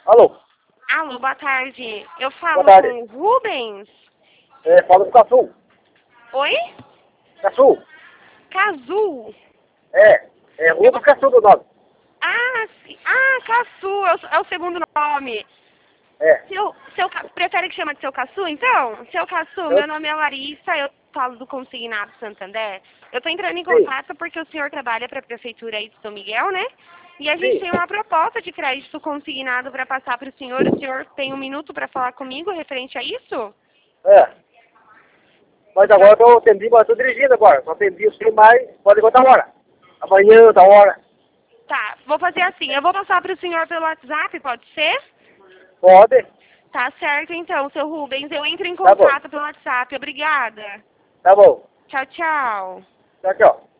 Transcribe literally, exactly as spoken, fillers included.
Alô? Alô, boa tarde. Eu falo Boa tarde. com o Rubens? É, fala do Caçu. Oi? Caçu. Cazu? É, é Rubens Caçu do nome. Ah, sim. Ah, Caçu, é o, é o segundo nome. É. Seu, seu, Ca- prefere que chama de seu Caçu, então? Seu Caçu, Eu, meu nome é Larissa, eu falo do Consignado Santander. Eu tô entrando em sim, contato porque o senhor trabalha para a Prefeitura aí de São Miguel, né? E a gente sim. tem uma proposta de crédito consignado para passar para o senhor. O senhor tem um minuto para falar comigo referente a isso? É. O Mas senhor... agora eu atendi, mas eu tô dirigindo agora. Só atendi sem mais, pode ligar outra hora. Amanhã, outra hora. Tá, vou fazer assim. Eu vou passar para o senhor pelo WhatsApp, pode ser? Pode. Tá certo, então, seu Rubens. Eu entro em Tá bom. contato pelo WhatsApp. Obrigada. Tá bom. Tchau, tchau. Tchau, tchau.